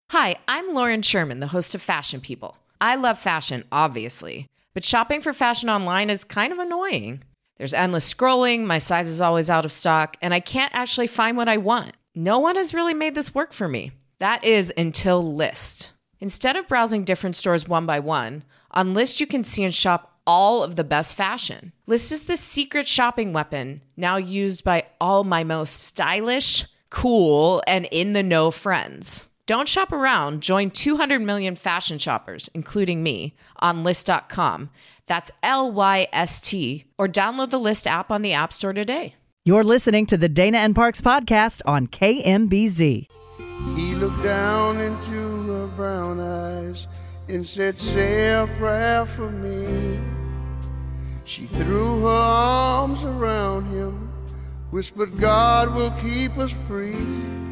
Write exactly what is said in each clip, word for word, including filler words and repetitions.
Hi, I'm Lauren Sherman, the host of Fashion People. I love fashion, obviously, but shopping for fashion online is kind of annoying. There's endless scrolling, my size is always out of stock, and I can't actually find what I want. No one has really made this work for me. That is until Lyst. Instead of browsing different stores one by one, on Lyst you can see and shop all of the best fashion. Lyst is the secret shopping weapon, now used by all my most stylish, cool, and in-the-know friends. Don't shop around. Join two hundred million fashion shoppers, including me, on Lyst dot com. That's L Y S T. Or download the Lyst app on the App Store today. You're listening to the Dana and Parks podcast on K M B Z. He looked down into her brown eyes and said, say a prayer for me. She threw her arms around him, whispered, God will keep us free.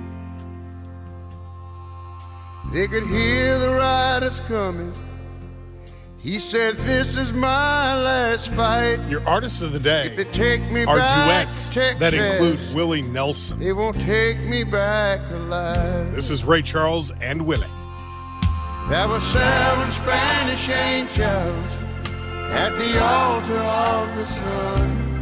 They could hear the riders coming. He said, this is my last fight. Your artists of the day If they take me are back duets to that Texas, include Willie Nelson. they won't take me back alive. This is Ray Charles and Willie. There were seven Spanish angels at the altar of the sun.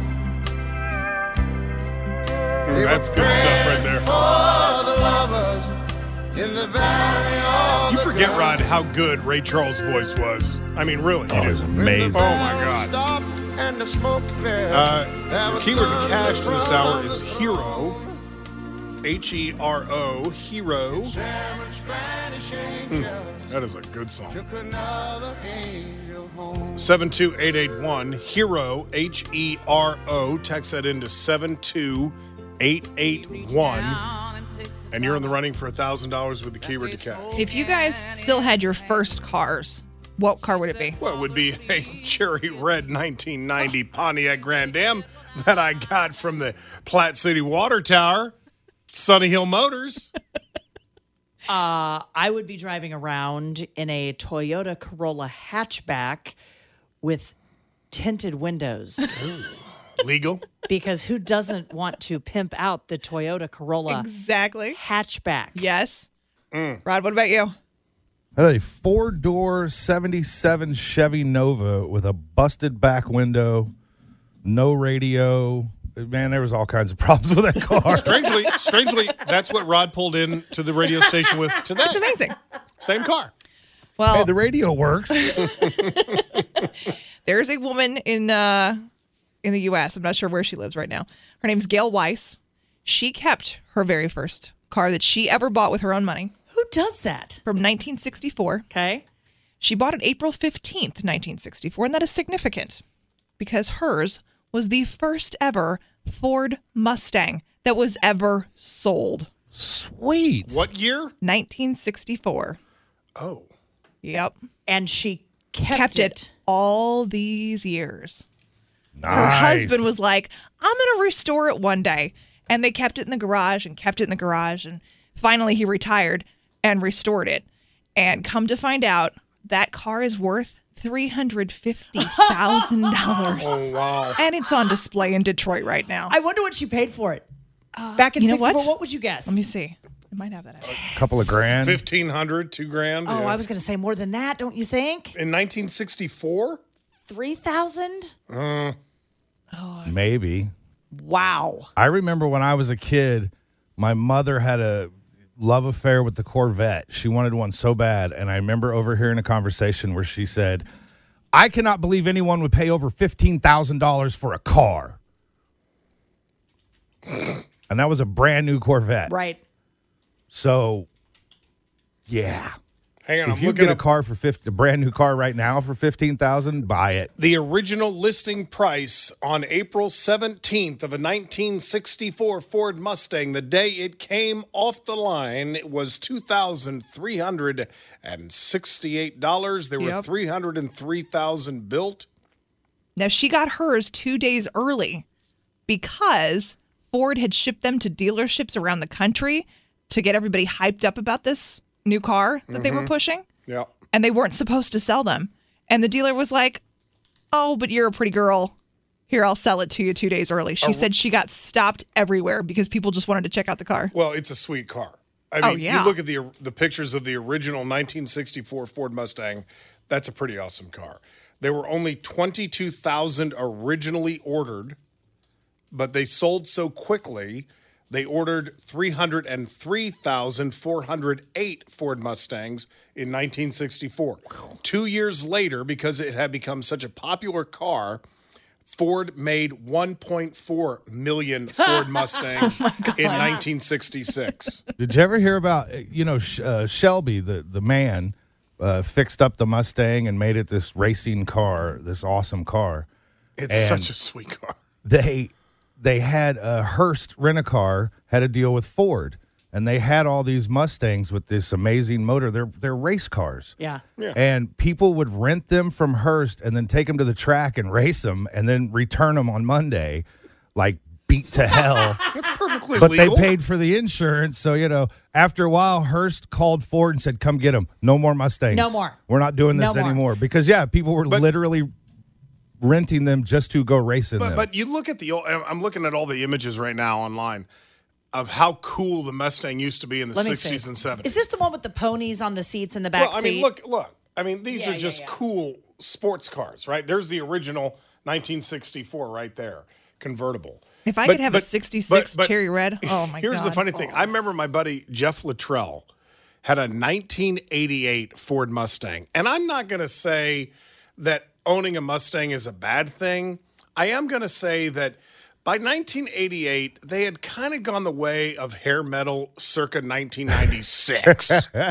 They That's were good stuff right praying there. For the lovers in the valley of You the forget, gun. Rod, how good Ray Charles' voice was. I mean, really. Oh, you it's do. amazing. Oh, my God. Stopped and the smoke cleared. Uh, There the was keyword to thunder cash for this hour from is the hero. throne. H E R O, hero. Seven Spanish angels That is a good song. took another angel home. seven two eight eight one, hero, H E R O. Text that into seven two eight eight one. And you're in the running for one thousand dollars with the keyword to cash. If you guys still had your first cars, what car would it be? Well, it would be a cherry red nineteen ninety Pontiac Grand Am that I got from the Platte City Water Tower, Sunny Hill Motors. Uh, I would be driving around in a Toyota Corolla hatchback with tinted windows. Legal. Because who doesn't want to pimp out the Toyota Corolla Exactly. hatchback? Yes. Rod, what about you? I had a four-door seventy-seven Chevy Nova with a busted back window, no radio. Man, there was all kinds of problems with that car. Strangely, strangely, that's what Rod pulled in to the radio station with today. It's amazing. Same car. Well, Hey, the radio works. there's a woman in uh, in the U S. I'm not sure where she lives right now. Her name's Gail Weiss. She kept her very first car that she ever bought with her own money Who does that? from nineteen sixty-four. Okay. She bought it April fifteenth, nineteen sixty-four, and that is significant because hers was the first ever Ford Mustang that was ever sold. Sweet. What year? nineteen sixty-four. Oh. Yep. And she kept, Kept it all these years. Nice. Her husband was like, I'm going to restore it one day. And they kept it in the garage and kept it in the garage. And finally he retired and restored it. And come to find out, that car is worth three hundred fifty thousand dollars. Oh, wow. And it's on display in Detroit right now. I wonder what she paid for it. Back in you know sixty-four, what? what? would you guess? Let me see. I might have that out. couple of grand. fifteen hundred, two grand. Oh, yeah. I was going to say more than that, don't you think? In nineteen sixty-four? three thousand? Maybe. Wow. I remember when I was a kid, my mother had a love affair with the Corvette. She wanted one so bad. And I remember overhearing a conversation where she said, I cannot believe anyone would pay over fifteen thousand dollars for a car. And that was a brand new Corvette. Right. So, yeah. Hang on, If I'm you looking get a up car for fifty, a brand new car right now for fifteen thousand dollars, buy it. the original listing price on April seventeenth of a nineteen sixty-four Ford Mustang. The day it came off the line, it was two thousand three hundred sixty-eight dollars. There were Yep. three hundred three thousand built. Now, she got hers two days early because Ford had shipped them to dealerships around the country to get everybody hyped up about this new car that they were pushing. Yeah. And they weren't supposed to sell them. And the dealer was like, oh, but you're a pretty girl. Here, I'll sell it to you two days early. She said she got stopped everywhere because people just wanted to check out the car. Well, it's a sweet car. I mean, Oh, yeah. you look at the the pictures of the original nineteen sixty-four Ford Mustang. That's a pretty awesome car. There were only twenty-two thousand originally ordered, but they sold so quickly, they ordered three hundred three thousand four hundred eight Ford Mustangs in nineteen sixty-four. Two years later, because it had become such a popular car, Ford made one point four million Ford Mustangs in nineteen sixty-six. Did you ever hear about, you know, Sh- uh, Shelby, the, the man, uh, fixed up the Mustang and made it this racing car, this awesome car. It's And such a sweet car. They they had uh, Hearst Rent-A-Car had a deal with Ford, and they had all these Mustangs with this amazing motor. They're they're race cars. Yeah. Yeah. And people would rent them from Hearst and then take them to the track and race them and then return them on Monday, like beat to hell. That's perfectly But legal. they paid for the insurance. So, you know, after a while, Hearst called Ford and said, come get them. No more Mustangs. No more. We're not doing this No more. anymore. Because, yeah, people were But- literally renting them just to go racing But, them. but you look at the old, I'm looking at all the images right now online of how cool the Mustang used to be in the Let me sixties see. and seventies. Is this the one with the ponies on the seats in the back Well, I seat? mean, look, look. I mean, these Yeah, are yeah, just yeah. cool sports cars, right? There's the original nineteen sixty-four right there, convertible. If I But- could have but- a sixty-six but- but cherry red, oh my god. Here's the funny thing. I remember my buddy Jeff Luttrell had a nineteen eighty-eight Ford Mustang. And I'm not going to say that owning a Mustang is a bad thing. I am going to say that by nineteen eighty-eight, they had kind of gone the way of hair metal circa nineteen ninety-six.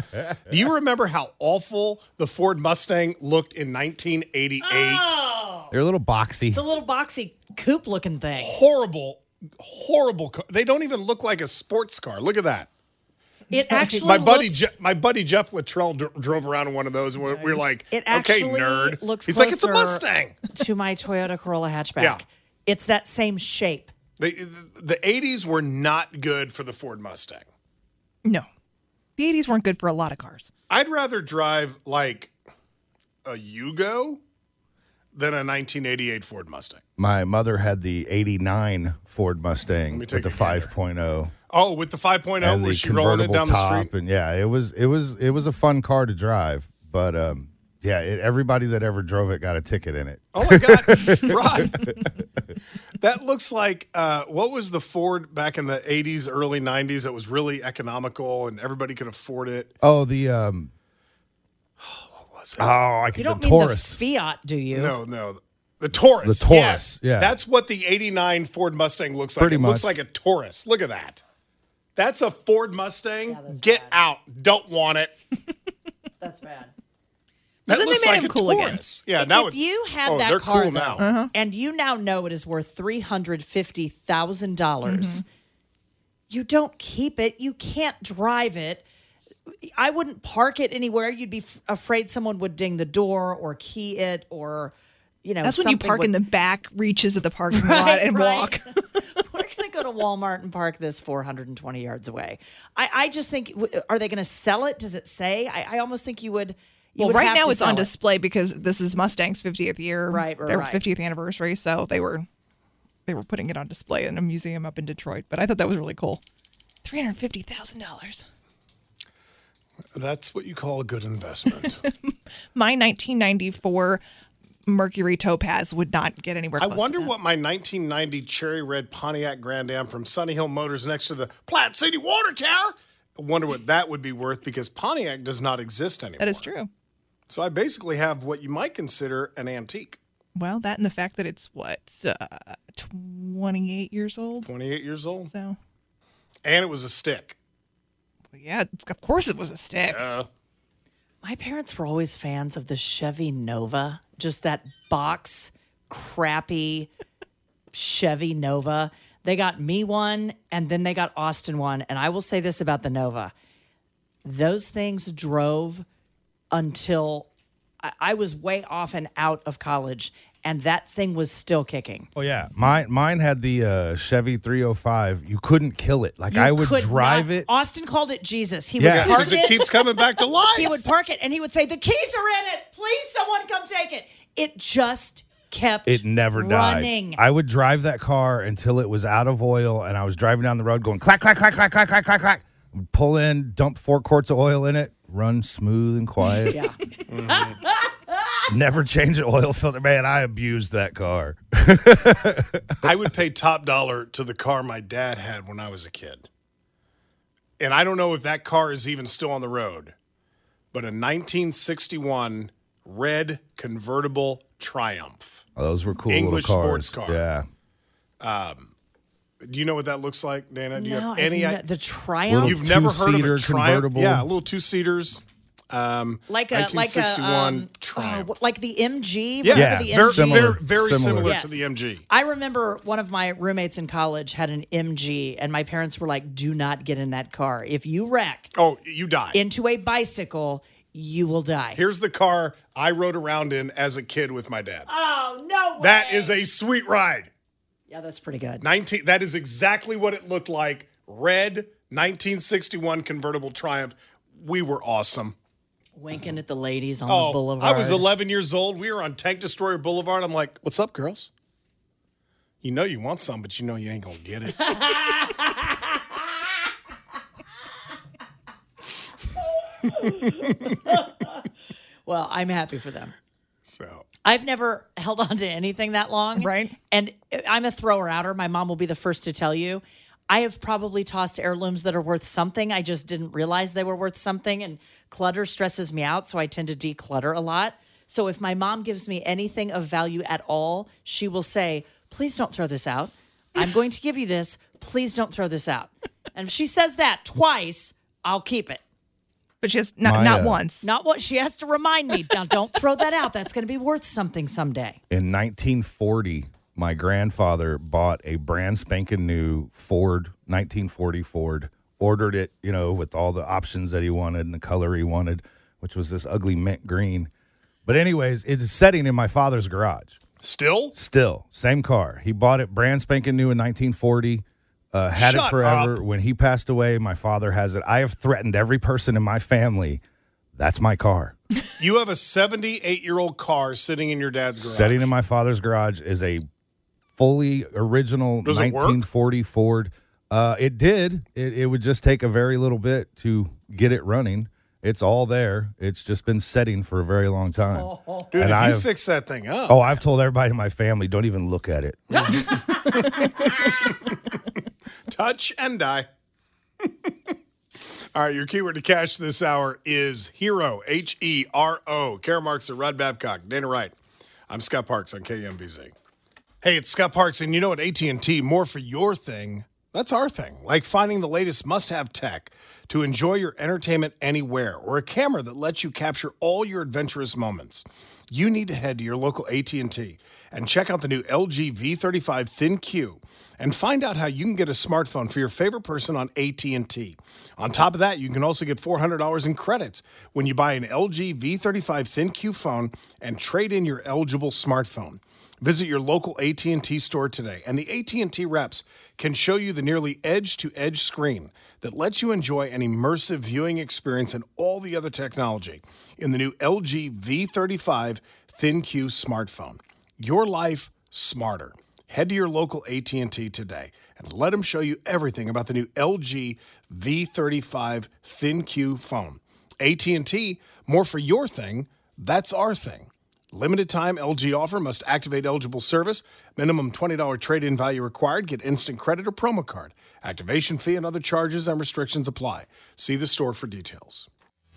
Do you remember how awful the Ford Mustang looked in nineteen eighty-eight? They're a little boxy. the little boxy coupe looking thing. Horrible, horrible. Car. They don't even look like a sports car. Look at that. It actually My buddy, looks, Je- my buddy Jeff Luttrell dr- drove around in one of those, and we're, we're like, It "Okay, actually nerd." looks He's like, "It's a closer Mustang." to my Toyota Corolla hatchback. Yeah. It's that same shape. The, the eighties were not good for the Ford Mustang. No. The eighties weren't good for a lot of cars. I'd rather drive like a Yugo than a nineteen eighty-eight Ford Mustang. My mother had the eighty-nine Ford Mustang me take with the a gander. five point oh. Oh, with the five point oh, and the was she rolling it convertible down the top, street? and yeah, it was it was it was a fun car to drive, but um, yeah, it, everybody that ever drove it got a ticket in it. Oh my God, Rod! That looks like uh, what was the Ford back in the eighties, early nineties that was really economical and everybody could afford it? Oh, the um, What was it? oh, I You could don't the mean Taurus. the Fiat, do you? No, no. The Taurus. The Taurus, Yes. yeah. That's what the eighty-nine Ford Mustang looks like. Pretty it looks much. like a Taurus. Look at that. That's a Ford Mustang. Get out. Don't want it. That's bad. That then they looks made like him a cool again. Taurus. Yeah, now if it- you had oh, that they're car cool though, now. and you now know it is worth three hundred fifty thousand dollars, you don't keep it. You can't drive it. I wouldn't park it anywhere. You'd be f- afraid someone would ding the door or key it, or you know. That's when you something park would- in the back reaches of the parking lot Right, and right. walk. We're going to go to Walmart and park this four hundred twenty yards away. I, I just think, w- are they going to sell it? Does it say? I, I almost think you would. You Well, would right have now to it's on sell it. display because this is Mustang's fiftieth year, Right, right, their right. fiftieth anniversary. So they were they were putting it on display in a museum up in Detroit. But I thought that was really cool. Three hundred fifty thousand dollars. That's what you call a good investment. My nineteen ninety-four Mercury Topaz would not get anywhere I close. wonder to that. what my nineteen ninety cherry red Pontiac Grand Am from Sunny Hill Motors next to the Platte City Water Tower. I wonder what that would be worth because Pontiac does not exist anymore. That is true. So I basically have what you might consider an antique. Well, that and the fact that it's what uh, twenty-eight years old. twenty-eight years old. So And it was a stick. yeah, of course it was a stick. Uh, My parents were always fans of the Chevy Nova, just that box, crappy Chevy Nova. They got me one, and then they got Austin one. And I will say this about the Nova. Those things drove until I, I was way off and out of college, and that thing was still kicking. Oh yeah, mine mine had the uh, Chevy three oh five. You couldn't kill it. Like You I would could drive not- it. Austin called it Jesus. He Yeah. would park because it keeps coming back to life. He would park it and he would say, "The keys are in it. Please, someone come take it." It just kept It never running. died. I would drive that car until it was out of oil, and I was driving down the road going clack clack clack clack clack clack clack clack. Pull in, dump four quarts of oil in it, run smooth and quiet. Yeah. Mm-hmm. Never change the oil filter. Man, I abused that car. I would pay top dollar to the car my dad had when I was a kid. And I don't know if that car is even still on the road, but a nineteen sixty-one red convertible Triumph. Oh, those were cool English little cars. sports car. Yeah. Um, do you know what that looks like, Dana? Do you No, have I've any ne- idea? the Triumph, Little You've never heard of a two-seater Triumph? convertible? Yeah, little two seaters. Um, like a like a nineteen sixty-one um, Triumph. uh, like the M G. yeah, Remember Yeah, the very, M G? similar. very, very similar, Similar. Yes. to the M G. I remember one of my roommates in college had an M G, and my parents were like, "Do not get in that car. If you wreck Oh, you die. into a bicycle, you will die." Here's the car I rode around in as a kid with my dad. Oh no! Way. That is a sweet ride. Yeah, that's pretty good. nineteen That is exactly what it looked like. Red nineteen sixty-one convertible Triumph. We were awesome. Winking at the ladies on Oh, the boulevard. I was eleven years old. We were on Tank Destroyer Boulevard. I'm like, "What's up, girls? You know you want some, but you know you ain't gonna get it." Well, I'm happy for them. So I've never held on to anything that long. Right. And I'm a thrower outer. My mom will be the first to tell you. I have probably tossed heirlooms that are worth something. I just didn't realize they were worth something. And clutter stresses me out, so I tend to declutter a lot. So if my mom gives me anything of value at all, she will say, "Please don't throw this out. I'm going to give you this. Please don't throw this out." And if she says that twice, I'll keep it. But just not My, not uh, once. Not what she has to remind me. Don't, don't throw that out. That's going to be worth something someday. In nineteen forty, my grandfather bought a brand spanking new Ford, nineteen forty Ford, ordered it, you know, with all the options that he wanted and the color he wanted, which was this ugly mint green. But anyways, it's sitting in my father's garage. still, Still, same car. He bought it brand spanking new in nineteen forty. Uh, had Shut it forever. up. When he passed away, my father has it. I have threatened every person in my family. That's my car. you have a seventy-eight-year-old car sitting in your dad's garage. Sitting in my father's garage is a fully original Does it work? nineteen forty Ford. Uh, it did. It, it would just take a very little bit to get it running. It's all there. It's just been setting for a very long time. Dude, And if I you have- fix that thing up. Oh, I've told everybody in my family, don't even look at it. Touch and die. All right, your keyword to cash this hour is hero, H E R O. Kara Marks and Rod Babcock. Dana Wright. I'm Scott Parks on K M B Z. Hey, it's Scott Parks, and you know what, A T and T, more for your thing, that's our thing. Like finding the latest must-have tech to enjoy your entertainment anywhere, or a camera that lets you capture all your adventurous moments. You need to head to your local A T and T and check out the new L G V thirty-five ThinQ and find out how you can get a smartphone for your favorite person on A T and T. On top of that, you can also get four hundred dollars in credits when you buy an L G V thirty-five ThinQ phone and trade in your eligible smartphone. Visit your local A T and T store today, and the A T and T reps can show you the nearly edge-to-edge screen that lets you enjoy an immersive viewing experience and all the other technology in the new L G V thirty-five ThinQ smartphone. Your life smarter. Head to your local A T and T today and let them show you everything about the new L G V thirty-five ThinQ phone. A T and T, more for your thing, that's our thing. Limited time L G offer, must activate eligible service. Minimum twenty dollars trade-in value required. Get instant credit or promo card. Activation fee and other charges and restrictions apply. See the store for details.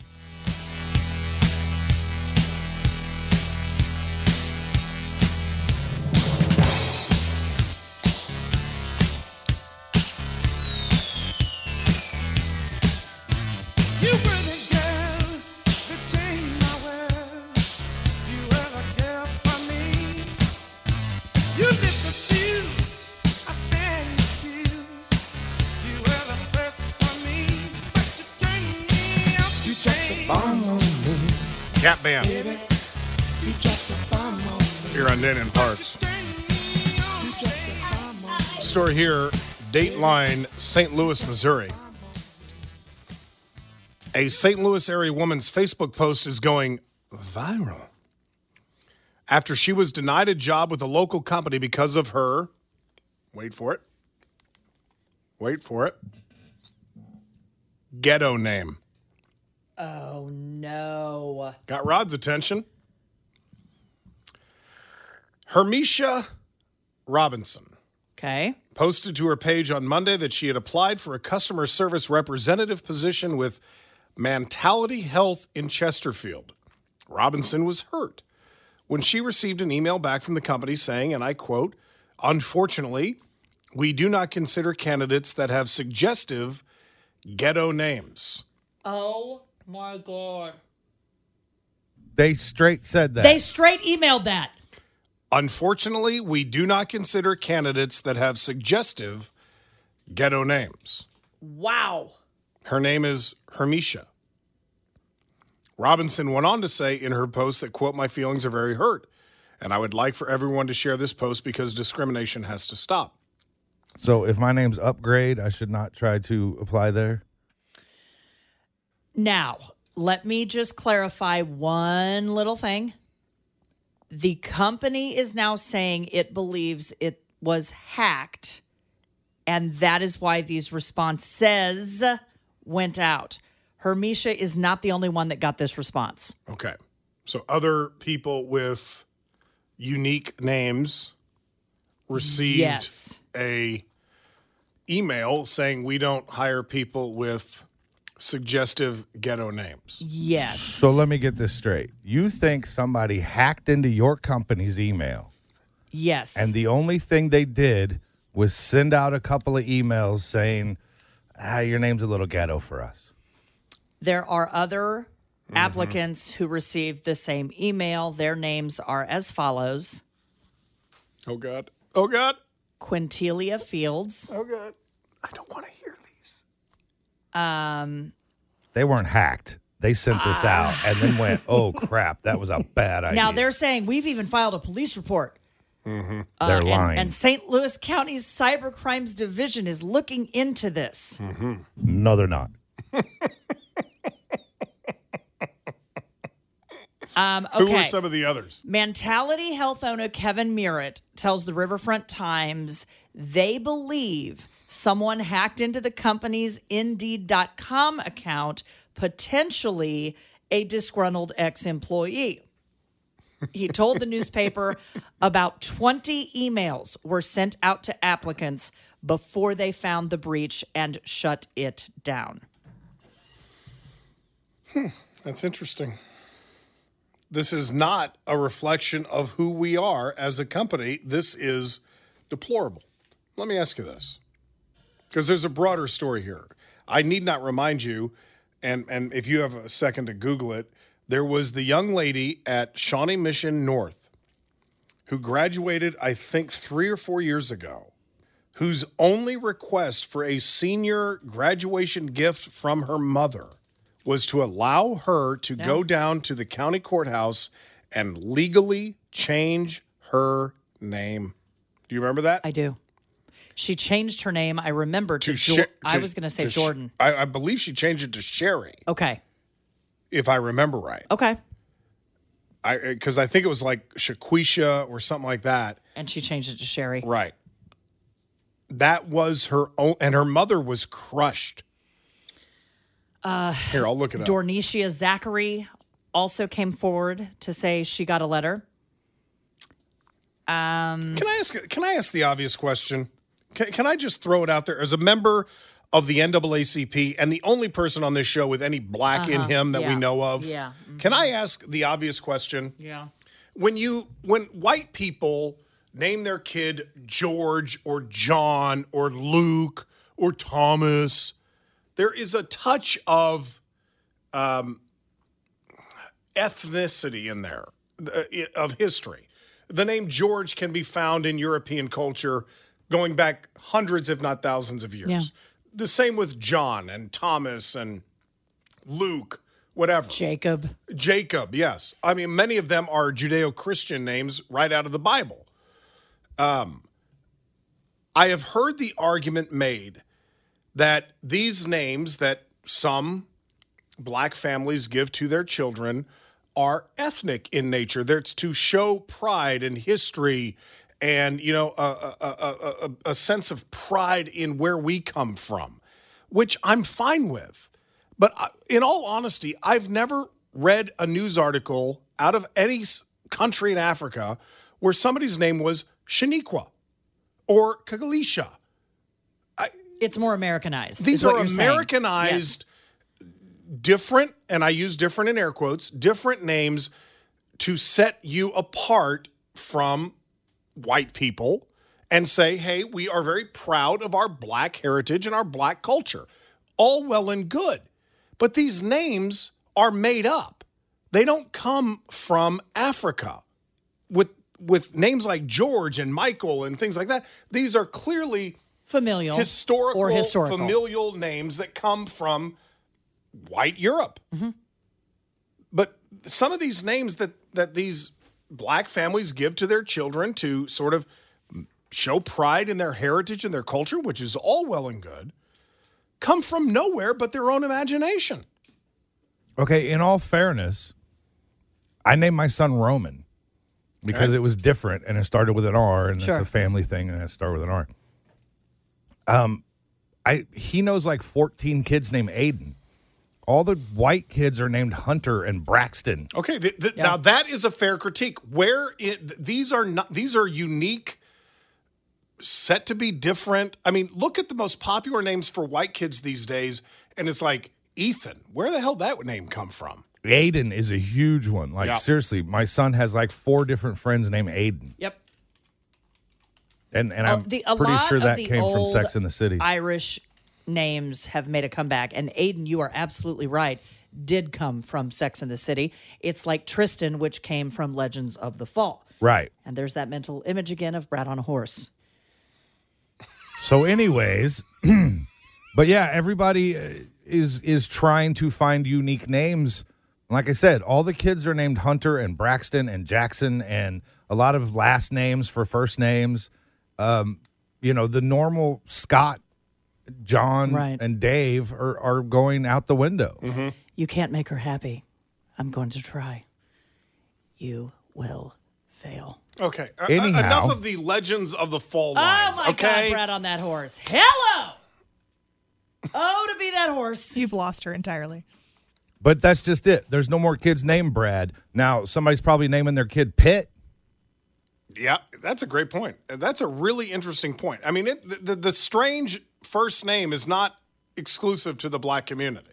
You were the girl that changed my world. You were the girl for me. You lit the fuse, I stand confused. You were the first for me, but you turned me up. You dropped the bomb on me, Cat Band baby. You dropped the bomb on me. here on Dana and Parks. Turned me on, you dropped the bomb on me. Store here, Dateline, Saint Louis, Missouri. A Saint Louis area woman's Facebook post is going viral after she was denied a job with a local company because of her, wait for it, wait for it, ghetto name. Oh, no. Got Rod's attention. Hermisha Robinson Okay. posted to her page on Monday that she had applied for a customer service representative position with Mentality Health in Chesterfield. Robinson was hurt when she received an email back from the company saying, and I quote, "Unfortunately, we do not consider candidates that have suggestive ghetto names." Oh, my God. They straight said that. They straight emailed that. Unfortunately, we do not consider candidates that have suggestive ghetto names. Wow. Her name is Hermisha. Robinson went on to say in her post that, quote, "My feelings are very hurt, and I would like for everyone to share this post because discrimination has to stop." So if my name's Upgrade, I should not try to apply there? Now, let me just clarify one little thing. The company is now saying it believes it was hacked, and that is why these responses went out. Hermisha is not the only one that got this response. Okay. So other people with unique names received Yes. a email saying we don't hire people with suggestive ghetto names. Yes. So let me get this straight. You think somebody hacked into your company's email, Yes. and the only thing they did was send out a couple of emails saying, ah, your name's a little ghetto for us. There are other applicants who received the same email. Their names are as follows: Oh, God. Oh, God. Quintilia Fields, Oh, God. I don't want to hear these. um, They weren't hacked. They sent this out and then went, oh, crap, that was a bad idea. Now they're saying we've even filed a police report. They're and, lying. And Saint Louis County's Cyber Crimes Division is looking into this. No, they're not. Um, Who okay. were some of the others? Mentality Health owner Kevin Merritt tells the Riverfront Times they believe someone hacked into the company's Indeed dot com account, potentially a disgruntled ex-employee. He told the newspaper about twenty emails were sent out to applicants before they found the breach and shut it down. That's interesting. This is not a reflection of who we are as a company. This is deplorable. Let me ask you this, because there's a broader story here. I need not remind you, and, and if you have a second to Google it, there was the young lady at Shawnee Mission North who graduated, I think, three or four years ago, whose only request for a senior graduation gift from her mother was to allow her to go down to the county courthouse and legally change her name. Do you remember that? I do. She changed her name. I remember to, Sher- Jor- I to- was going to say to Sh- Jordan. I, I believe she changed it to Sherry, Okay. if I remember right. Okay. I because I think it was like Shaquisha or something like that. And she changed it to Sherry. Right. That was her own, and her mother was crushed. Uh, Here, I'll look it up. Dornicia Zachary also came forward to say she got a letter. Um, Can I ask? Can I ask the obvious question? Can, can I just throw it out there as a member of the N double A C P and the only person on this show with any black in him that we Uh-huh. yeah, know of? yeah, Can I ask the obvious question? yeah. When you when white people name their kid George or John or Luke or Thomas, there is a touch of um, ethnicity in there, uh, of history. The name George can be found in European culture going back hundreds, if not thousands of years. Yeah. The same with John and Thomas and Luke, whatever. Jacob. Jacob, yes. I mean, many of them are Judeo-Christian names right out of the Bible. Um, I have heard the argument made that these names that some black families give to their children are ethnic in nature. That's to show pride and history and, you know, a, a, a, a, a sense of pride in where we come from, which I'm fine with. But I, in all honesty, I've never read a news article out of any s- country in Africa where somebody's name was Shaniqua or Kagalisha. It's more Americanized. These is what are you're saying. Americanized, different, and I use different in air quotes, different names to set you apart from white people and say, hey, we are very proud of our black heritage and our black culture. All well and good. But these names are made up. They don't come from Africa. With with names like George and Michael and things like that, these are clearly Familial historical, or historical. familial names that come from white Europe. Mm-hmm. But some of these names that, that these black families give to their children to sort of show pride in their heritage and their culture, which is all well and good, come from nowhere but their own imagination. Okay, in all fairness, I named my son Roman because Okay. it was different and it started with an R, and Sure. it's a family thing and it started with an R. Um, I he knows like fourteen kids named Aiden. All the white kids are named Hunter and Braxton. Okay, th- th- now that is a fair critique. Where it, these are not, these are unique, set to be different. I mean, look at the most popular names for white kids these days, and it's like Ethan. Where the hell did that name come from? Aiden is a huge one. Like Yeah. seriously, my son has like four different friends named Aiden, Yep. and and Well, I'm the- a pretty lot sure of that the came from old Sex in the City. Irish names have made a comeback. And Aiden, you are absolutely right, did come from Sex and the City. It's like Tristan, which came from Legends of the Fall. Right. And there's that mental image again of Brad on a horse. So, anyways, but yeah, everybody uh, is is trying to find unique names. Like I said, all the kids are named Hunter and Braxton and Jackson, and a lot of last names for first names. Um, you know, the normal Scott, John, Right. and Dave are, are going out the window. Mm-hmm. You can't make her happy. I'm going to try. You will fail. Okay, uh, Anyhow. enough of the Legends of the Fall lines. Oh my okay, God, Brad on that horse. Hello. Oh, to be that horse. You've lost her entirely. But that's just it. There's no more kids named Brad. Now, somebody's probably naming their kid Pitt. Yeah, that's a great point. That's a really interesting point. I mean, it, the, the the strange first name is not exclusive to the black community.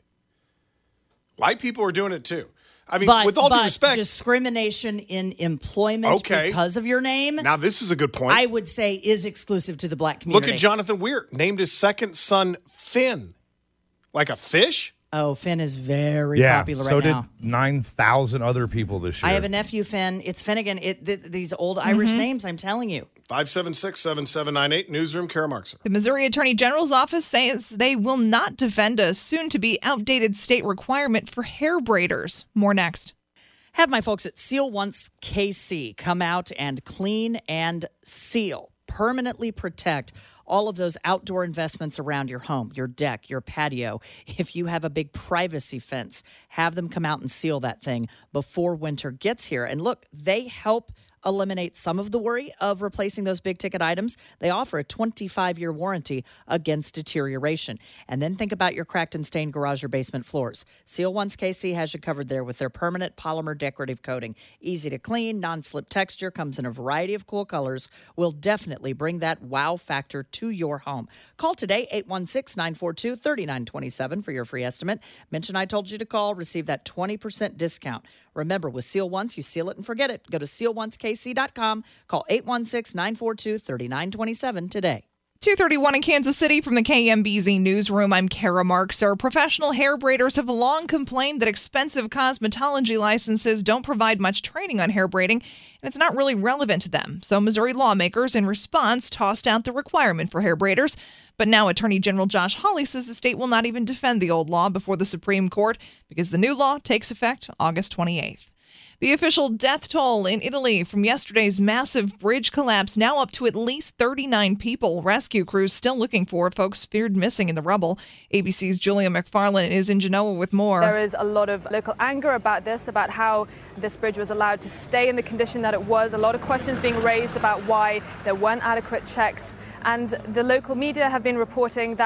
White people are doing it too. I mean, But, with all but due respect, discrimination in employment Okay. because of your name, now this is a good point. I would say is exclusive to the black Look community. at Jonathan Weir, named his second son Finn, like a fish. Oh, Finn is very Yeah, popular so right did now. nine thousand other people this year. I have a nephew, Finn. It's Finnegan. It, th- these old Irish names, I'm telling you. five seven six, seven seven nine eight, Newsroom, Kara Markser. The Missouri Attorney General's office says they will not defend a soon-to-be outdated state requirement for hair braiders. More next. Have my folks at Seal Once K C come out and clean and seal, permanently protect all of those outdoor investments around your home, your deck, your patio. If you have a big privacy fence, have them come out and seal that thing before winter gets here. And look, they help eliminate some of the worry of replacing those big ticket items. They offer a twenty-five year warranty against deterioration. And then think about your cracked and stained garage or basement floors. Seal Once K C has you covered there with their permanent polymer decorative coating. Easy to clean, non-slip texture, comes in a variety of cool colors. Will definitely bring that wow factor to your home. Call today, eight one six, nine four two, three nine two seven for your free estimate. Mention I told you to call, receive that twenty percent discount. Remember, with Seal Once, you seal it and forget it. Go to seal once k c dot com. Call eight one six, nine four two, three nine two seven today. two thirty-one in Kansas City from the K M B Z Newsroom. I'm Kara Markser. Professional hair braiders have long complained that expensive cosmetology licenses don't provide much training on hair braiding, and it's not really relevant to them. So Missouri lawmakers, in response, tossed out the requirement for hair braiders. But now Attorney General Josh Hawley says the state will not even defend the old law before the Supreme Court because the new law takes effect August twenty-eighth. The official death toll in Italy from yesterday's massive bridge collapse now up to at least thirty-nine people. Rescue crews still looking for folks feared missing in the rubble. A B C's Julia McFarlane is in Genoa with more. There is a lot of local anger about this, about how this bridge was allowed to stay in the condition that it was. A lot of questions being raised about why there weren't adequate checks. And the local media have been reporting that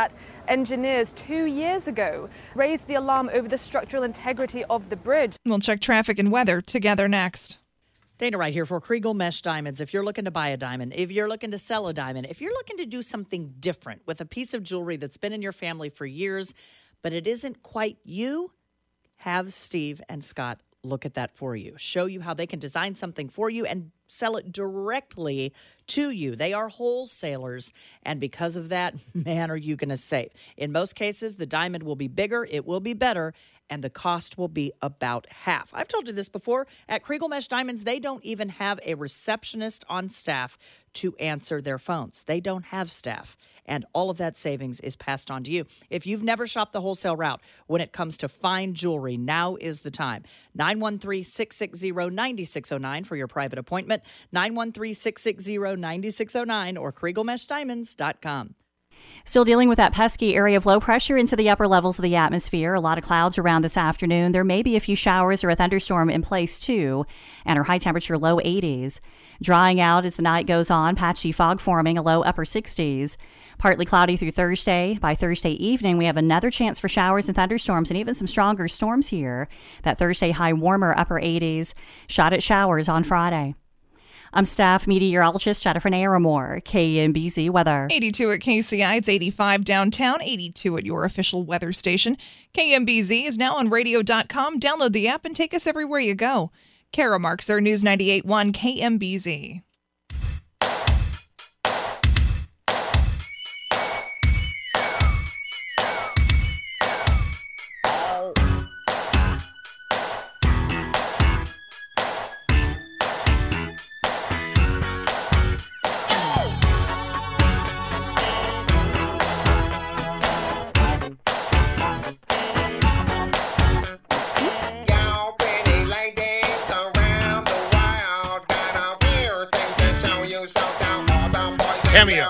engineers two years ago raised the alarm over the structural integrity of the bridge. We'll check traffic and weather together next. Dana right here for Kriegel Mesh Diamonds. If you're looking to buy a diamond, if you're looking to sell a diamond, if you're looking to do something different with a piece of jewelry that's been in your family for years, but it isn't quite you, have Steve and Scott look at that for you. Show you how they can design something for you and sell it directly to you. They are wholesalers, and because of that, man, are you going to save. In most cases, the diamond will be bigger, it will be better, and the cost will be about half. I've told you this before. At Kriegel Mesh Diamonds, they don't even have a receptionist on staff to answer their phones. They don't have staff, and all of that savings is passed on to you. If you've never shopped the wholesale route when it comes to fine jewelry, now is the time. nine one three, six six zero, nine six zero nine for your private appointment, nine one three, six six zero, nine six zero nine or kriegel mesh diamonds dot com. Still dealing with that pesky area of low pressure into the upper levels of the atmosphere. A lot of clouds around this afternoon. There may be a few showers or a thunderstorm in place, too. And our high temperature, low eighties. Drying out as the night goes on. Patchy fog forming, a low upper sixties. Partly cloudy through Thursday. By Thursday evening, we have another chance for showers and thunderstorms and even some stronger storms here. That Thursday high warmer, upper eighties. Shot at showers on Friday. I'm staff meteorologist Jennifer Naramore, K M B Z weather. eighty-two at K C I, it's eighty-five downtown, eighty-two at your official weather station. K M B Z is now on radio dot com. Download the app and take us everywhere you go. Kara Markser, News ninety-eight point one K M B Z. Cameo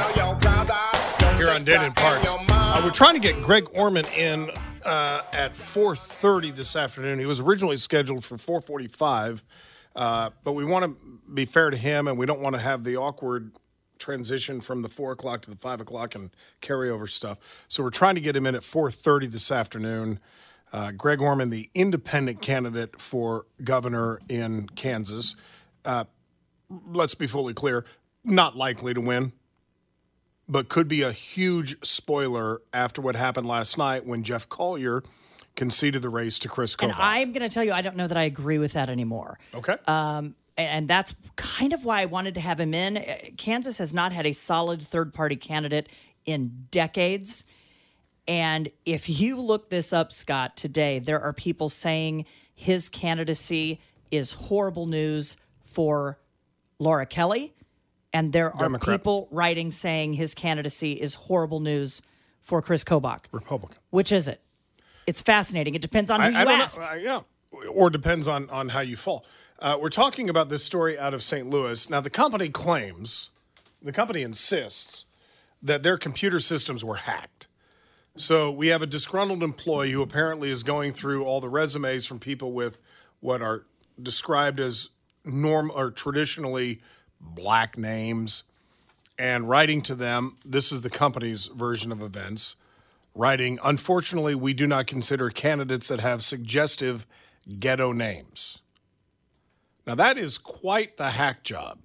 here on Dead End Park. Uh, we're trying to get Greg Orman in uh, at four thirty this afternoon. He was originally scheduled for four forty-five, uh, but we want to be fair to him, and we don't want to have the awkward transition from the four o'clock to the five o'clock and carryover stuff. So we're trying to get him in at four thirty this afternoon. Uh, Greg Orman, the independent candidate for governor in Kansas. Uh, let's be fully clear. Not likely to win, but could be a huge spoiler after what happened last night when Jeff Collier conceded the race to Chris Kobach. And I'm going to tell you, I don't know that I agree with that anymore. Okay. Um, and that's kind of why I wanted to have him in. Kansas has not had a solid third-party candidate in decades. And if you look this up, Scott, today, there are people saying his candidacy is horrible news for Laura Kelly. And there are Democrat. people writing saying his candidacy is horrible news for Chris Kobach. Republican. Which is it? It's fascinating. It depends on who I, you I don't ask. know. Uh, yeah, or depends on, on how you fall. Uh, we're talking about this story out of Saint Louis. Now, the company claims, the company insists that their computer systems were hacked. So we have a disgruntled employee who apparently is going through all the resumes from people with what are described as norm or traditionally black names and writing to them. This is the company's version of events. Writing, unfortunately, we do not consider candidates that have suggestive ghetto names. Now, that is quite the hack job.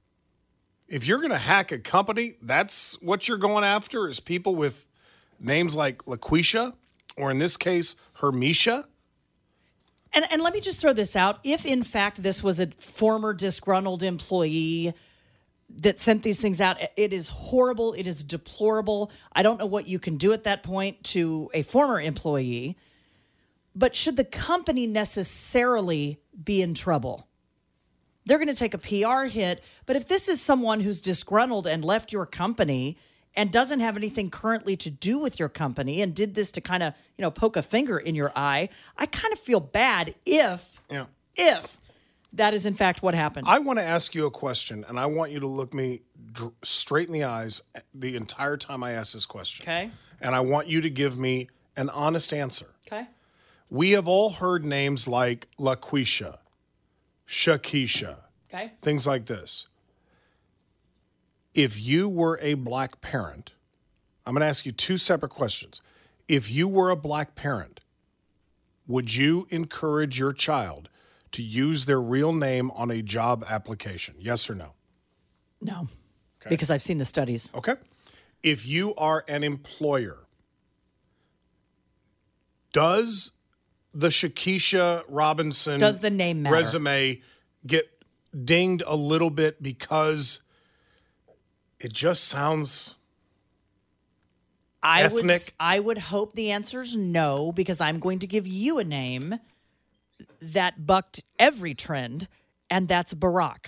If you're going to hack a company, that's what you're going after, is people with names like LaQuisha, or in this case, Hermisha. And, and let me just throw this out. If, in fact, this was a former disgruntled employee that sent these things out, it is horrible. It is deplorable. I don't know what you can do at that point to a former employee. But should the company necessarily be in trouble? They're going to take a P R hit. But if this is someone who's disgruntled and left your company and doesn't have anything currently to do with your company and did this to kind of, you know, poke a finger in your eye, I kind of feel bad if, Yeah. if that is in fact what happened. I want to ask you a question, and I want you to look me dr- straight in the eyes the entire time I ask this question. Okay. And I want you to give me an honest answer. Okay. We have all heard names like LaQuisha, Shakisha, Okay. things like this. If you were a black parent I'm going to ask you two separate questions. If you were a black parent, would you encourage your child to use their real name on a job application? Yes or no? No, because I've seen the studies. Okay. If you are an employer, does the Shakisha Robinson Does the name matter? resume get dinged a little bit because it just sounds I would, ethnic? I would hope the answer is no, because I'm going to give you a name that bucked every trend, and that's Barack.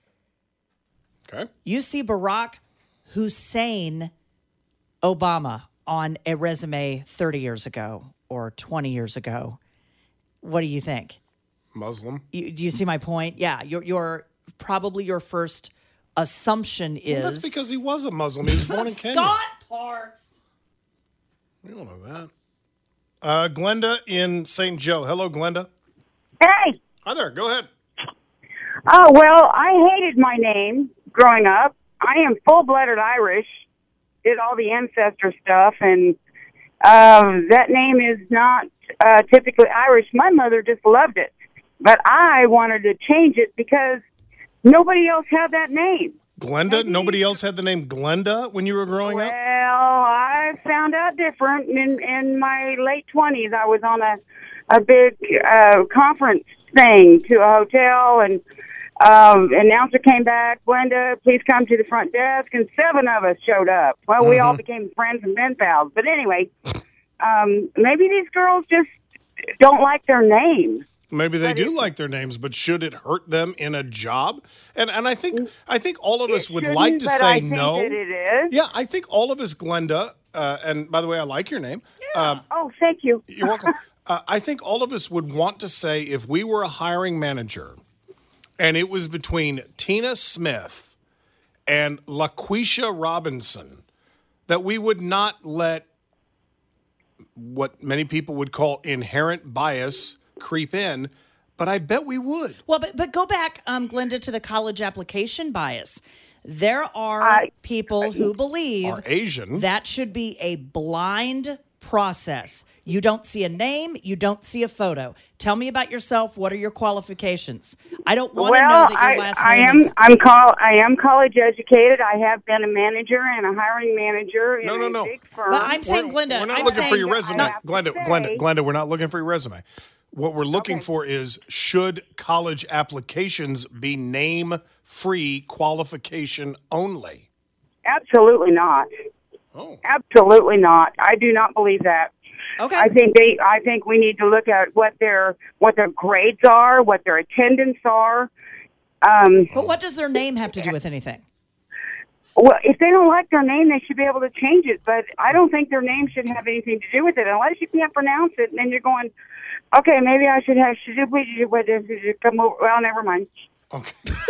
Okay. You see Barack Hussein Obama on a resume thirty years ago or twenty years ago. What do you think? Muslim. You, do you see my point? Yeah, your your probably your first assumption is Well, that's because he was a Muslim. He was born in Kenya. Scott Parks. We don't know that. Uh, Glenda in Saint Joe. Hello, Glenda. Hey. Hi there. Go ahead. Oh, well, I hated my name growing up. I am full-blooded Irish, did all the ancestor stuff, and um, that name is not uh, typically Irish. My mother just loved it, but I wanted to change it because nobody else had that name. Glenda? Nobody else had the name Glenda when you were growing Well, up? I found out different in, in my late twenties. I was on a, a big uh, conference thing to a hotel, and um, announcer came back, Glenda, please come to the front desk, and seven of us showed up. Well, mm-hmm. we all became friends and pen pals. But anyway, um, maybe these girls just don't like their name. Maybe they But do it- like their names, but should it hurt them in a job? And and I think I think all of us It would shouldn't, like to but say I think no. that it is. Yeah, I think all of us, Glenda, uh, and by the way, I like your name. Um, Oh, thank you. You're welcome. uh, I think all of us would want to say if we were a hiring manager and it was between Tina Smith and LaQuisha Robinson, that we would not let what many people would call inherent bias creep in, but I bet we would. Well, but but go back, um, Glenda, to the college application bias. There are I- people who believe Are Asian. that should be a blind process. You don't see a name, you don't see a photo. Tell me about yourself. What are your qualifications? I don't want to Well, know that your I, last I name am is. I'm call I am college educated. I have been a manager and a hiring manager in No, no, a no. big firm. But I'm saying, We're- Glenda, we're not I'm looking saying for your I resume. have to Glenda, say- Glenda, Glenda, we're not looking for your resume. What we're looking Okay. for is should college applications be name-free qualification only? Absolutely not. Oh. Absolutely not. I do not believe that. Okay. I think they. I think we need to look at what their what their grades are, what their attendance are. Um, But what does their name have to do with anything? well, if they don't like their name, they should be able to change it. But I don't think their name should have anything to do with it unless you can't pronounce it. And then you're going, okay, maybe I should have should we should come over. Well, never mind. Okay.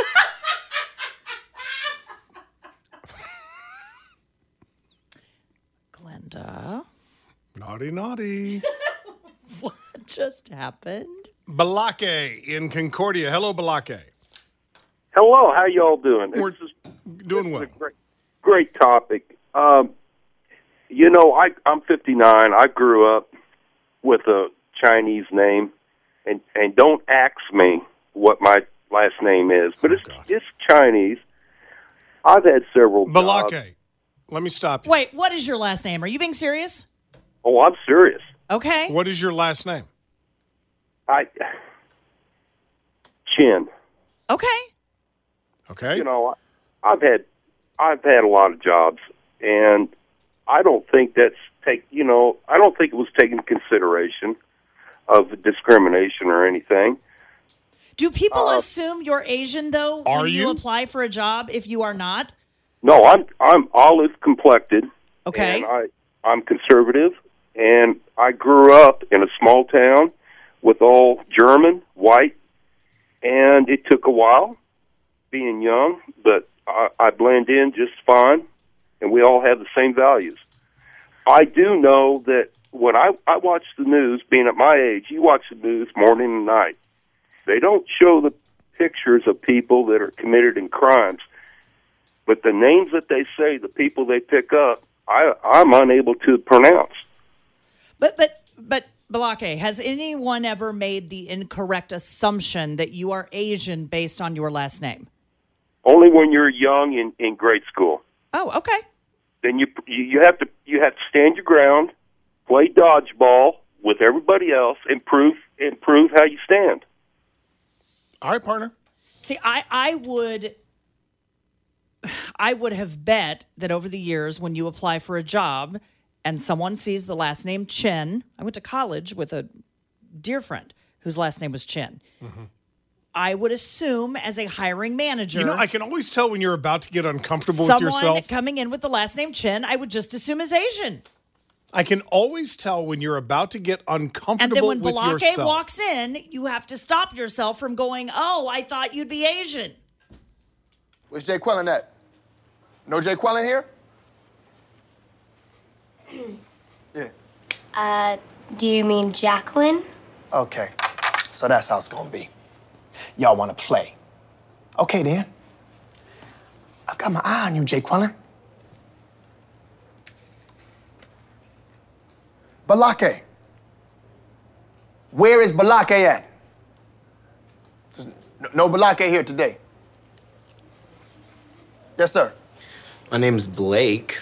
Glenda, Naughty, naughty. what just happened? Balake in Concordia. Hello, Balake. Hello, how y'all doing? We're This is doing well. a great, great topic. Um, you know, I, I'm fifty-nine. I grew up with a Chinese name, and and don't ask me what my last name is, but it's God. it's Chinese. I've had several jobs. Balake, let me stop you. Wait, what is your last name? Are you being serious? Oh, I'm serious. Okay. What is your last name? I Chin. Okay. Okay. You know, I've had I've had a lot of jobs, and I don't think that's take. You know, I don't think it was taken into consideration of discrimination or anything. Do people Uh, assume you're Asian though Are when you? you? apply for a job if you are not? No, I'm I'm olive complected. Okay. And I I'm conservative, and I grew up in a small town with all German, white, and it took a while being young, but I, I blend in just fine, and we all have the same values. I do know that when I, I watch the news, being at my age, you watch the news morning and night. They don't show the pictures of people that are committed in crimes, but the names that they say, the people they pick up, I, I'm unable to pronounce. But but but Balake, has anyone ever made the incorrect assumption that you are Asian based on your last name? Only when you're young in, in grade school. Oh, okay. Then you, you you have to you have to stand your ground, play dodgeball with everybody else, and prove and prove how you stand. All right, partner. See, I, I would I would have bet that over the years when you apply for a job and someone sees the last name Chen, I went to college with a dear friend whose last name was Chen. Mm-hmm. I would assume as a hiring manager. You know, I can always tell when you're about to get uncomfortable someone with yourself. coming in with the last name Chen, I would just assume is Asian. I can always tell when you're about to get uncomfortable And then when with Balake yourself. walks in, you have to stop yourself from going, oh, I thought you'd be Asian. Where's Jay Quellen at? No Jay Quellen here? Yeah. Uh, do you mean Jacqueline? Okay. So that's how it's gonna be. Y'all wanna play. Okay then. I've got my eye on you, Jay Quellen. Balake. Where is Balake at? There's no, no Balake here today. Yes, sir. My name's Blake.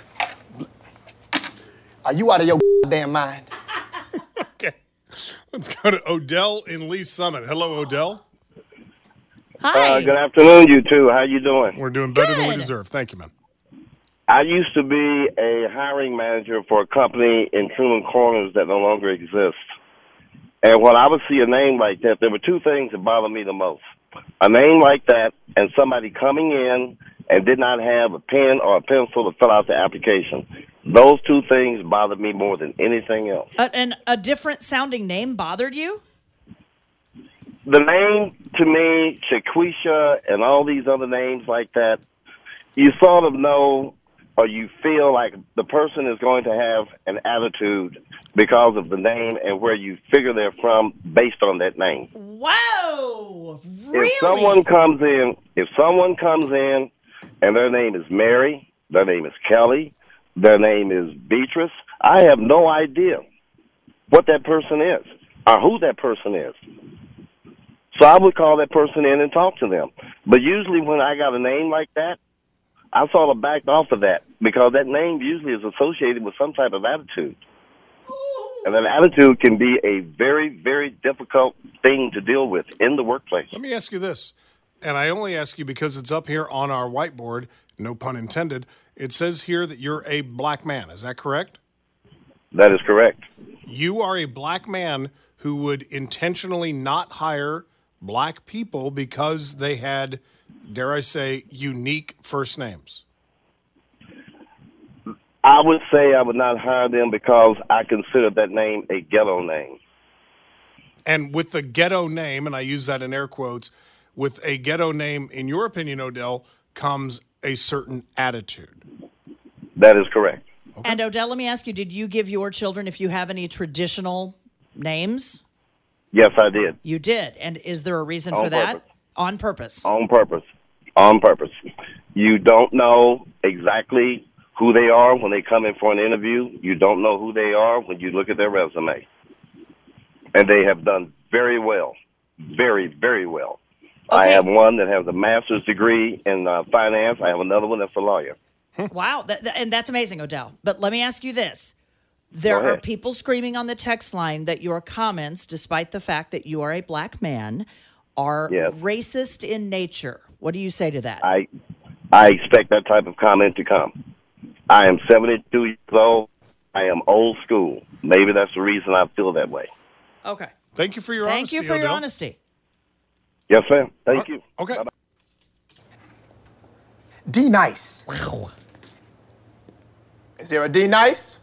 Are you out of your damn mind? Okay. Let's go to Odell in Lee Summit. Hello, Odell. Hi. Uh, good afternoon, you two. How you doing? We're doing better Good. than we deserve. Thank you, man. I used to be a hiring manager for a company in Truman Corners that no longer exists. And when I would see a name like that, there were two things that bothered me the most. A name like that and somebody coming in and did not have a pen or a pencil to fill out the application. Those two things bothered me more than anything else. A, and a different sounding name bothered you? The name, to me, Shaquisha and all these other names like that, you sort of know or you feel like the person is going to have an attitude because of the name and where you figure they're from based on that name. Whoa! Really? If someone comes in, if someone comes in and their name is Mary, their name is Kelly, their name is Beatrice, I have no idea what that person is or who that person is. So I would call that person in and talk to them. But usually when I got a name like that, I sort of backed off of that because that name usually is associated with some type of attitude. And that attitude can be a very, very difficult thing to deal with in the workplace. Let me ask you this, and I only ask you because it's up here on our whiteboard, no pun intended. It says here that you're a black man. Is that correct? That is correct. You are a black man who would intentionally not hire black people because they had, dare I say, unique first names. I would say I would not hire them because I consider that name a ghetto name. And with the ghetto name, and I use that in air quotes, with a ghetto name, in your opinion, Odell, comes a certain attitude. That is correct. Okay. And Odell, let me ask you, did you give your children, if you have any traditional names? Yes, I did. You did. And is there a reason On for that? purpose. On purpose. On purpose. On purpose. You don't know exactly who they are when they come in for an interview. You don't know who they are when you look at their resume. And they have done very well. Very, very well. Okay. I have one that has a master's degree in uh, finance. I have another one that's a lawyer. Wow. That, that, and that's amazing, Odell. But let me ask you this. There are people screaming on the text line that your comments, despite the fact that you are a black man, are yes. racist in nature. What do you say to that? I I expect that type of comment to come. I am seventy-two years old. I am old school. Maybe that's the reason I feel that way. Okay. Thank you for your Thank honesty, you for Odell. your honesty. Yes, ma'am. Thank uh, you. Okay. Bye-bye. D nice. Wow. Is there a D nice?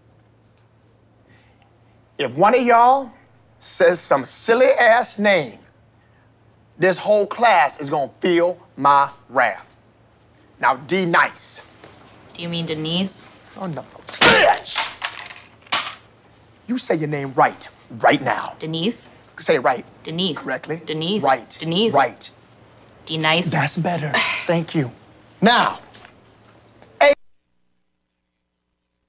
If one of y'all says some silly ass name, this whole class is gonna feel my wrath. Now, D nice. Do you mean Denise? Son of a bitch. You say your name right, right now. Denise? Say it right. Denise. Correctly. Denise. Right. Denise. Right. D nice. That's better. Thank you. Now,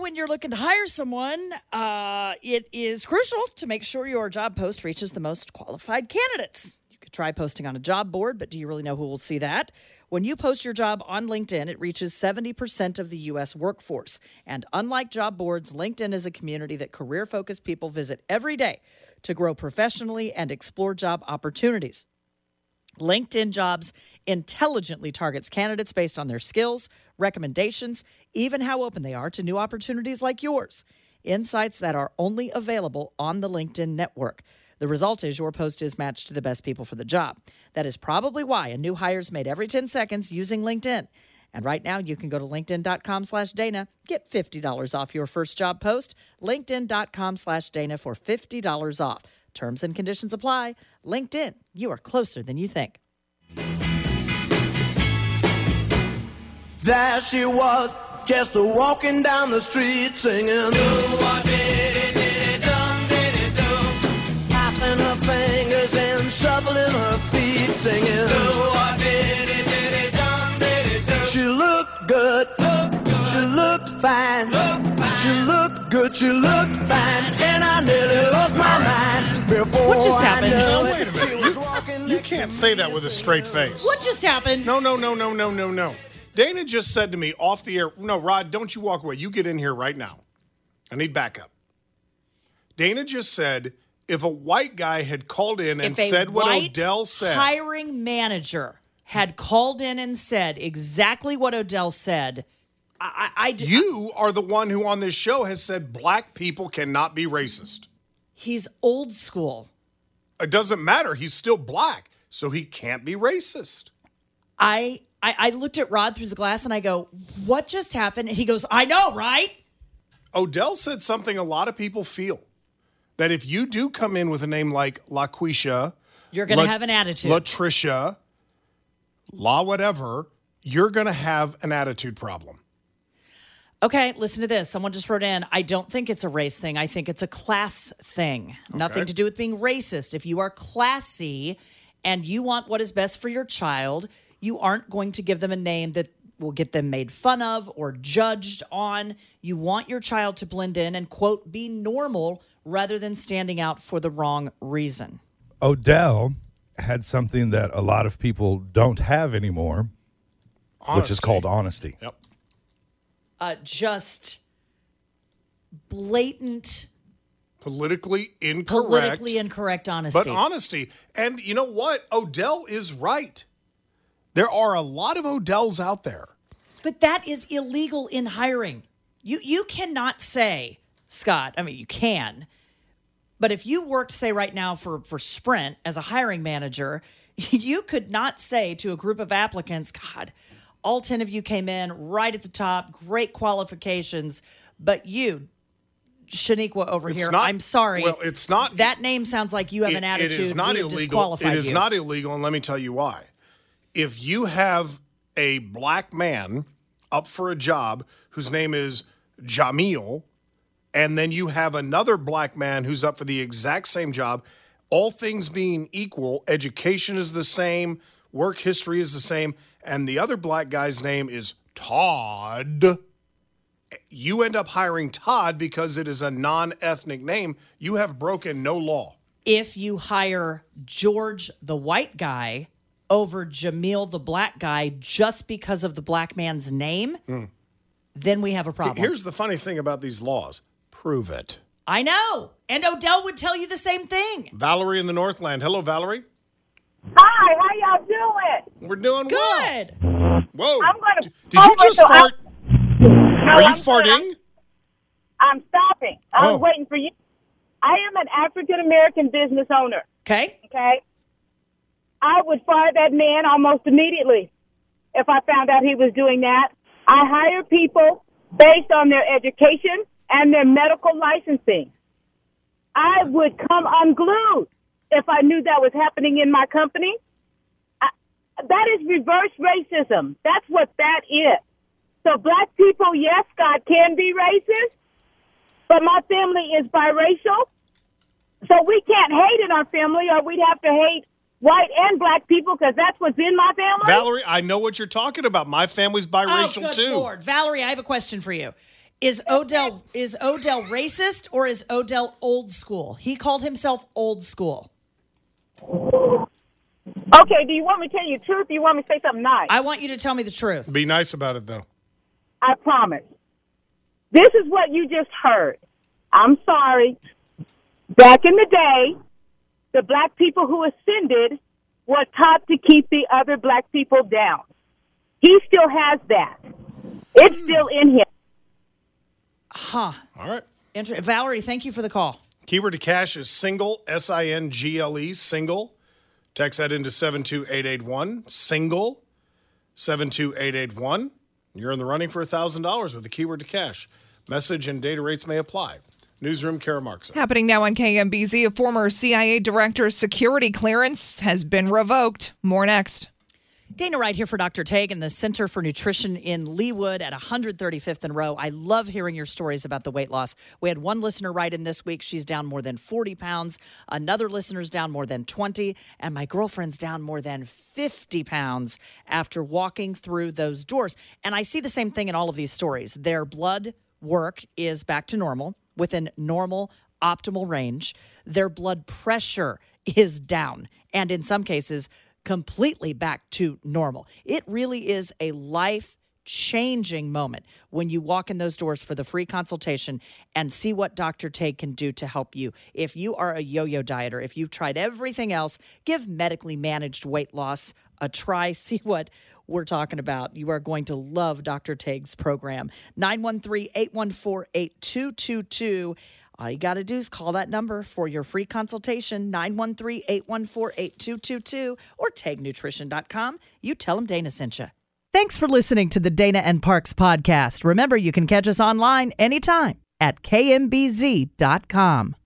when you're looking to hire someone, uh, it is crucial to make sure your job post reaches the most qualified candidates. You could try posting on a job board, but do you really know who will see that? When you post your job on LinkedIn, it reaches seventy percent of the U S workforce. And unlike job boards, LinkedIn is a community that career-focused people visit every day to grow professionally and explore job opportunities. LinkedIn Jobs intelligently targets candidates based on their skills, recommendations, even how open they are to new opportunities like yours. Insights that are only available on the LinkedIn network. The result is your post is matched to the best people for the job. That is probably why a new hire is made every ten seconds using LinkedIn. And right now, you can go to linkedin.com slash Dana, get fifty dollars off your first job post. linkedin.com slash Dana for fifty dollars off. Terms and conditions apply. LinkedIn, you are closer than you think. There she was, just a walking down the street singing. Tapping her fingers and shuffling her feet singing. She looked good, she looked fine, she looked good, she looked fine, and I nearly lost my mind before What just I happened? knew No, it. wait a minute. You, you can't say that with a straight face. What just happened? No, no, no, no, no, no, no. Dana just said to me off the air, no, Rod, don't you walk away. You get in here right now. I need backup. Dana just said if a white guy had called in and If a said what white Odell said. hiring manager had called in and said exactly what Odell said, I, I, I d- You are the one who on this show has said black people cannot be racist. he's old school. It doesn't matter. He's still black, so he can't be racist. I, I I looked at Rod through the glass and I go, what just happened? And he goes, I know, right? Odell said something a lot of people feel. That if you do come in with a name like LaQuisha, You're going to La- have an attitude. Latricia, La whatever, you're going to have an attitude problem. Okay, listen to this. Someone just wrote in, I don't think it's a race thing. I think it's a class thing. Nothing to do with being racist. If you are classy and you want what is best for your child, you aren't going to give them a name that will get them made fun of or judged on. You want your child to blend in and, quote, be normal rather than standing out for the wrong reason. Odell had something that a lot of people don't have anymore, Honesty. which is called honesty. Yep. Uh, just blatant, Politically incorrect. politically incorrect honesty. But honesty. And you know what? Odell is right. There are a lot of Odells out there. But that is illegal in hiring. You you cannot say, Scott, I mean, you can, but if you worked, say, right now for, for Sprint as a hiring manager, you could not say to a group of applicants, God, all ten of you came in right at the top, great qualifications, but you, Shaniqua over It's here, not- I'm sorry. well, it's not- That name sounds like you have It- an attitude. It is not we have illegal. disqualified It is you. not illegal, and let me tell you why. If you have a black man up for a job whose name is Jamil, and then you have another black man who's up for the exact same job, all things being equal, education is the same, work history is the same, and the other black guy's name is Todd, you end up hiring Todd because it is a non-ethnic name. You have broken no law. If you hire George the white guy over Jamil the black guy just because of the black man's name, Mm. then we have a problem. Here's the funny thing about these laws. Prove it. I know. And Odell would tell you the same thing. Valerie in the Northland. Hello, Valerie. Hi, how y'all doing? We're doing Good. well. Whoa. I'm gonna. D- Did you over just to- fart? No, Are you I'm farting? I'm stopping. I Oh. was waiting for you. I am an African American business owner. Okay. Okay. I would fire that man almost immediately if I found out he was doing that. I hire people based on their education and their medical licensing. I would come unglued if I knew that was happening in my company. I, that is reverse racism. That's what that is. So black people, yes, God can be racist, but my family is biracial. So we can't hate in our family, or we'd have to hate white and black people because that's what's in my family. Valerie, I know what you're talking about. My family's biracial oh, good too. Lord. Valerie, I have a question for you. Is Odell is Odell racist or is Odell old school? He called himself old school. Okay, do you want me to tell you the truth or do you want me to say something nice? I want you to tell me the truth. Be nice about it, though. I promise. This is what you just heard. I'm sorry. Back in the day, the black people who ascended were taught to keep the other black people down. He still has that. It's still in him. Huh. All right. Inter- Valerie, thank you for the call. Keyword to cash is single, S I N G L E, single. Text that into seven two eight eight one, single, seven two eight eight one. You're in the running for one thousand dollars with the keyword to cash. Message and data rates may apply. Newsroom, Kara Markson. Happening now on K M B Z, a former C I A director's security clearance has been revoked. More next. Dana Wright here for Doctor Teague and the Center for Nutrition in Leawood at one hundred thirty-fifth and Row. I love hearing your stories about the weight loss. We had one listener write in this week. She's down more than forty pounds. Another listener's down more than twenty. And my girlfriend's down more than fifty pounds after walking through those doors. And I see the same thing in all of these stories. Their blood work is back to normal, within normal, optimal range. Their blood pressure is down. And in some cases, completely back to normal. It really is a life-changing moment when you walk in those doors for the free consultation and see what Doctor Teague can do to help you. If you are a yo-yo dieter, if you've tried everything else, give medically managed weight loss a try. See what we're talking about. You are going to love Doctor Teague's program. nine one three, eight one four, eight two two two. All you got to do is call that number for your free consultation, nine one three, eight one four, eight two two two, or Teague Nutrition dot com. You tell them Dana sent you. Thanks for listening to the Dana and Parks podcast. Remember, you can catch us online anytime at K M B Z dot com.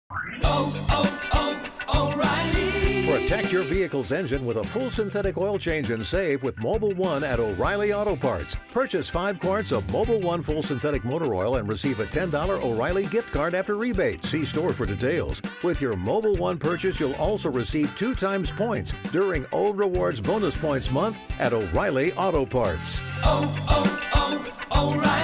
Protect your vehicle's engine with a full synthetic oil change and save with Mobil one at O'Reilly Auto Parts. Purchase five quarts of Mobil one full synthetic motor oil and receive a ten dollars O'Reilly gift card after rebate. See store for details. With your Mobil one purchase, you'll also receive two times points during O Rewards Bonus Points Month at O'Reilly Auto Parts. Oh, oh, oh, O'Reilly.